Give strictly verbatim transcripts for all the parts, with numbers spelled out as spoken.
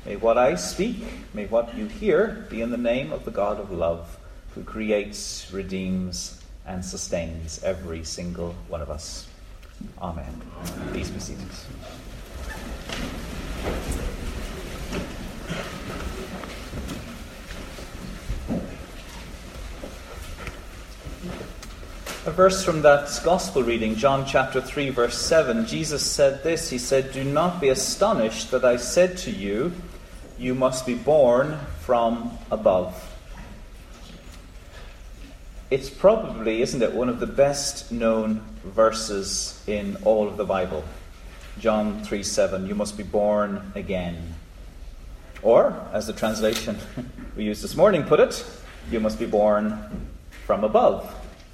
May what I speak, may what you hear be in the name of the God of love, who creates, redeems, and sustains every single one of us. Amen. Please be seated. A verse from that gospel reading, John chapter three, verse seven, Jesus said this, he said, "Do not be astonished that I said to you, you must be born from above." It's probably, isn't it, one of the best known verses in all of the Bible. John three seven, you must be born again. Or, as the translation we used this morning put it, you must be born from above.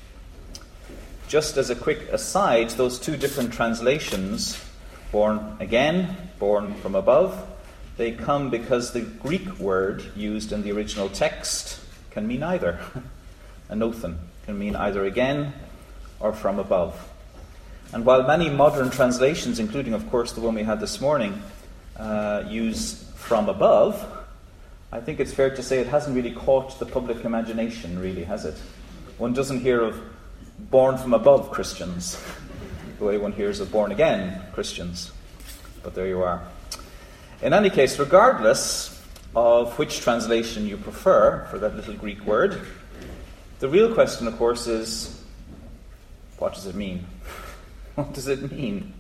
Just as a quick aside, those two different translations, born again, born from above, they come because the Greek word used in the original text can mean either. Anothen can mean either again or from above. And while many modern translations, including of course the one we had this morning, uh, use from above, I think it's fair to say it hasn't really caught the public imagination, really, has it? One doesn't hear of born from above Christians the way one hears of born again Christians. But there you are. In any case, regardless of which translation you prefer for that little Greek word, the real question, of course, is, what does it mean? What does it mean?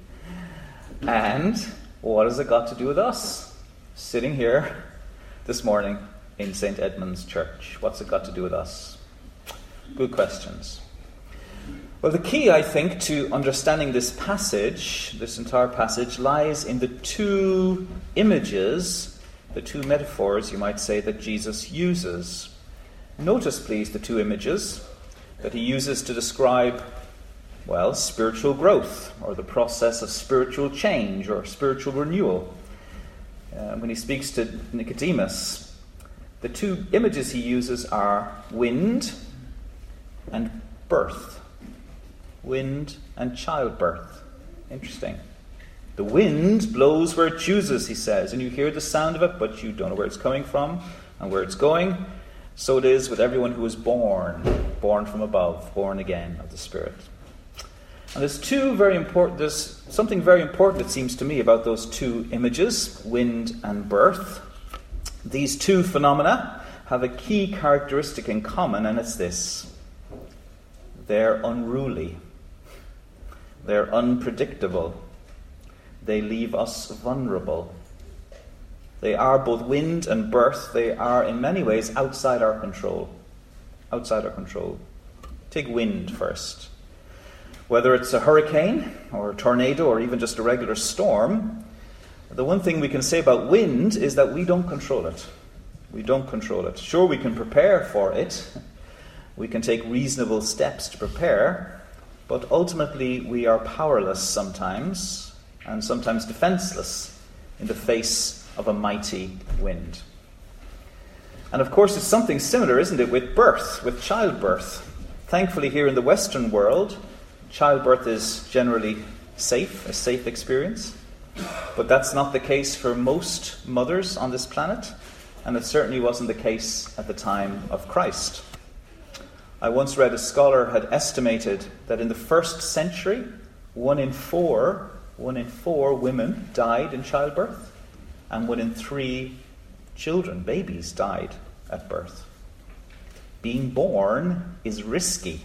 And what has it got to do with us sitting here this morning in Saint Edmund's Church? What's it got to do with us? Good questions. Well, the key, I think, to understanding this passage, this entire passage, lies in the two images, the two metaphors, you might say, that Jesus uses. Notice, please, the two images that he uses to describe, well, spiritual growth, or the process of spiritual change, or spiritual renewal. Uh, when he speaks to Nicodemus, the two images he uses are wind and birth. Wind and childbirth. Interesting. The wind blows where it chooses, he says, and you hear the sound of it, but you don't know where it's coming from and where it's going. So it is with everyone who is born, born from above, born again of the Spirit. And there's two very important, there's something very important, it seems to me, about those two images, wind and birth. These two phenomena have a key characteristic in common, and it's this: they're unruly. They're unpredictable. They leave us vulnerable. They are both wind and birth. They are in many ways outside our control. Outside our control. Take wind first. Whether it's a hurricane or a tornado or even just a regular storm, the one thing we can say about wind is that we don't control it. We don't control it. Sure, we can prepare for it. We can take reasonable steps to prepare. But ultimately, we are powerless sometimes, and sometimes defenseless, in the face of a mighty wind. And of course, it's something similar, isn't it, with birth, with childbirth. Thankfully, here in the Western world, childbirth is generally safe, a safe experience. But that's not the case for most mothers on this planet, and it certainly wasn't the case at the time of Christ. I once read a scholar had estimated that in the first century, one in four, one in four women died in childbirth, and one in three children, babies, died at birth. Being born is risky.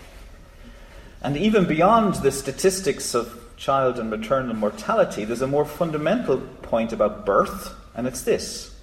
And even beyond the statistics of child and maternal mortality, there's a more fundamental point about birth, and it's this: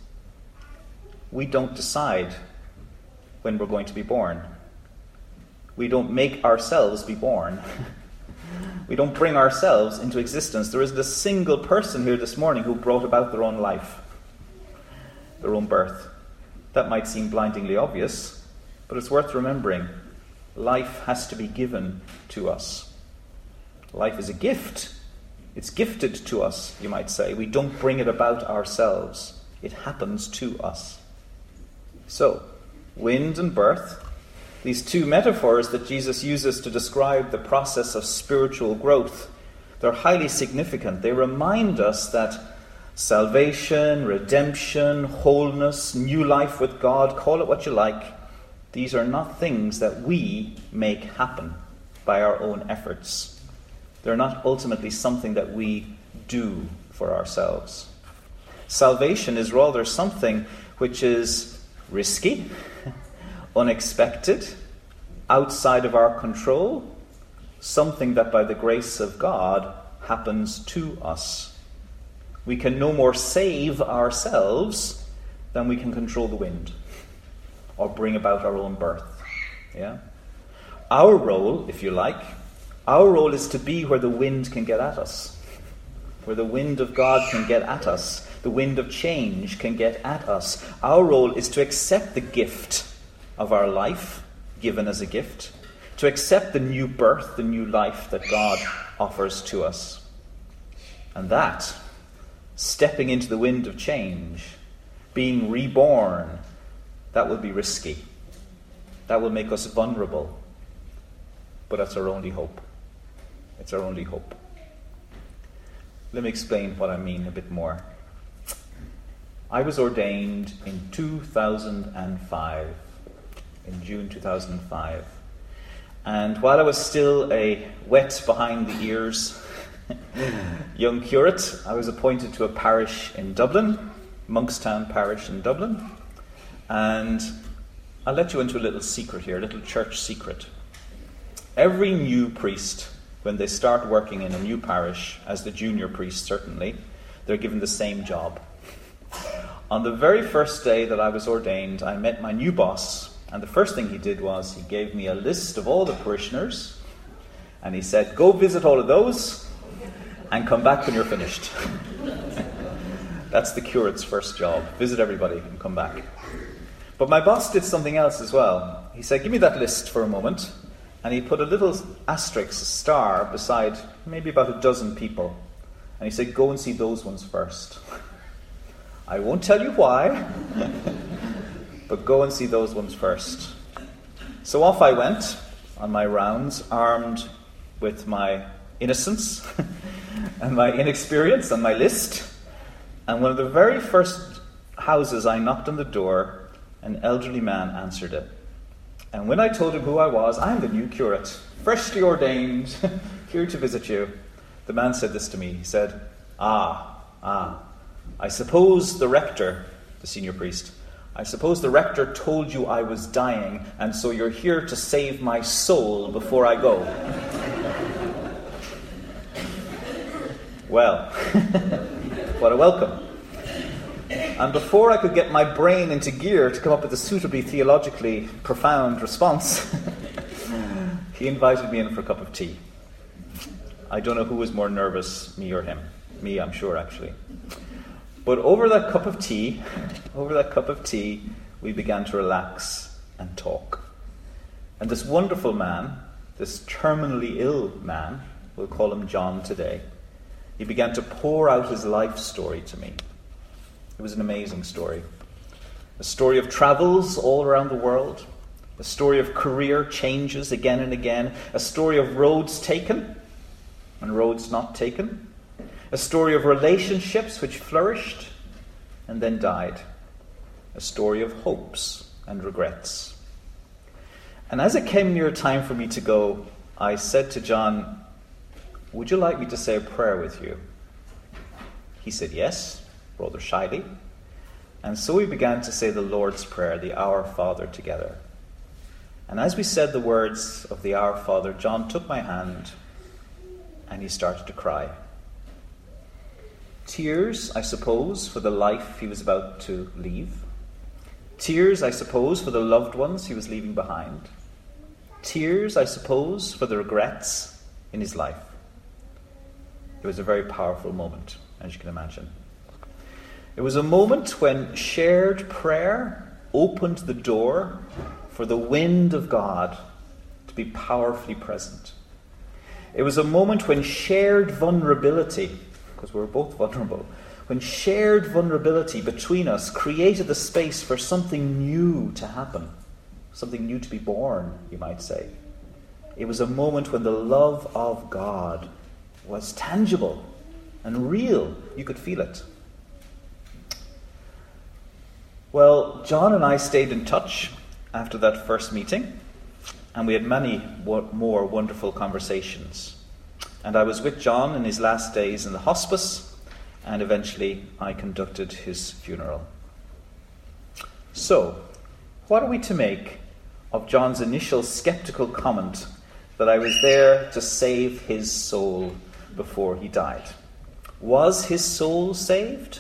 we don't decide when we're going to be born. We don't make ourselves be born. We don't bring ourselves into existence. There isn't a single person here this morning who brought about their own life, their own birth. That might seem blindingly obvious, but it's worth remembering. Life has to be given to us. Life is a gift. It's gifted to us, you might say. We don't bring it about ourselves. It happens to us. So, wind and birth, these two metaphors that Jesus uses to describe the process of spiritual growth, they're highly significant. They remind us that Salvation, redemption, wholeness, new life with God, call it what you like. These are not things that we make happen by our own efforts. They're not ultimately something that we do for ourselves. Salvation is rather something which is risky, unexpected, outside of our control, something that by the grace of God happens to us. We can no more save ourselves than we can control the wind or bring about our own birth. Yeah? Our role, if you like, our role is to be where the wind can get at us, where the wind of God can get at us, the wind of change can get at us. Our role is to accept the gift of our life, given as a gift, to accept the new birth, the new life that God offers to us. And that, stepping into the wind of change, being reborn, that will be risky. That will make us vulnerable. But that's our only hope. It's our only hope. Let me explain what I mean a bit more. I was ordained in two thousand five, in June two thousand five. And while I was still a wet behind the ears young curate, I was appointed to a parish in Dublin, Monkstown Parish in Dublin. And I'll let you into a little secret here, a little church secret. Every new priest, when they start working in a new parish, as the junior priest certainly, they're given the same job. On the very first day that I was ordained, I met my new boss, and the first thing he did was he gave me a list of all the parishioners, and he said, go visit all of those, and come back when you're finished. That's the curate's first job. Visit everybody and come back. But my boss did something else as well. He said, give me that list for a moment. And he put a little asterisk, a star, beside maybe about a dozen people. And he said, go and see those ones first. I won't tell you why, but go and see those ones first. So off I went on my rounds, armed with my innocence and my inexperience and my list. And one of the very first houses I knocked on the door, an elderly man answered it. And when I told him who I was, I'm the new curate, freshly ordained, here to visit you. The man said this to me. He said, ah, ah, I suppose the rector, the senior priest, I suppose the rector told you I was dying, and so you're here to save my soul before I go. Well, what a welcome. And before I could get my brain into gear to come up with a suitably theologically profound response, he invited me in for a cup of tea. I don't know who was more nervous, me or him. Me, I'm sure, actually. But over that cup of tea, over that cup of tea, we began to relax and talk. And this wonderful man, this terminally ill man, we'll call him John today, he began to pour out his life story to me. It was an amazing story. A story of travels all around the world, a story of career changes again and again, a story of roads taken and roads not taken, a story of relationships which flourished and then died, a story of hopes and regrets. And as it came near time for me to go, I said to John, would you like me to say a prayer with you? He said yes, rather shyly. And so we began to say the Lord's Prayer, the Our Father, together. And as we said the words of the Our Father, John took my hand and he started to cry. Tears, I suppose, for the life he was about to leave. Tears, I suppose, for the loved ones he was leaving behind. Tears, I suppose, for the regrets in his life. It was a very powerful moment, as you can imagine. It was a moment when shared prayer opened the door for the wind of God to be powerfully present. It was a moment when shared vulnerability, because we were both vulnerable, when shared vulnerability between us created the space for something new to happen, something new to be born, you might say. It was a moment when the love of God was tangible and real. You could feel it. Well, John and I stayed in touch after that first meeting, and we had many more wonderful conversations. And I was with John in his last days in the hospice, and eventually I conducted his funeral. So, what are we to make of John's initial skeptical comment that I was there to save his soul before he died? Was his soul saved?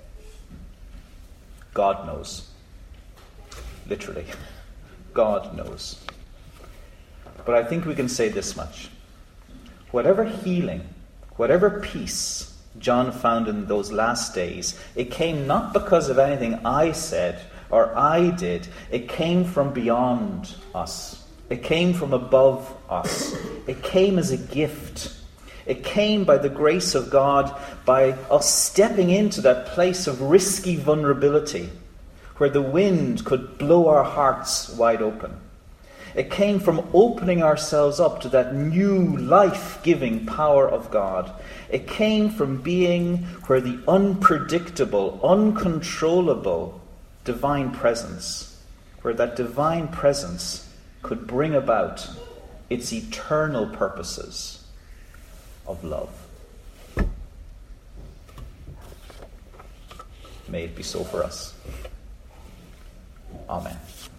God knows. Literally. God knows. But I think we can say this much. Whatever healing, whatever peace John found in those last days, it came not because of anything I said or I did. It came from beyond us. It came from above us. It came as a gift. It came by the grace of God, by us stepping into that place of risky vulnerability where the wind could blow our hearts wide open. It came from opening ourselves up to that new life-giving power of God. It came from being where the unpredictable, uncontrollable divine presence, where that divine presence could bring about its eternal purposes of love. May it be so for us. Amen.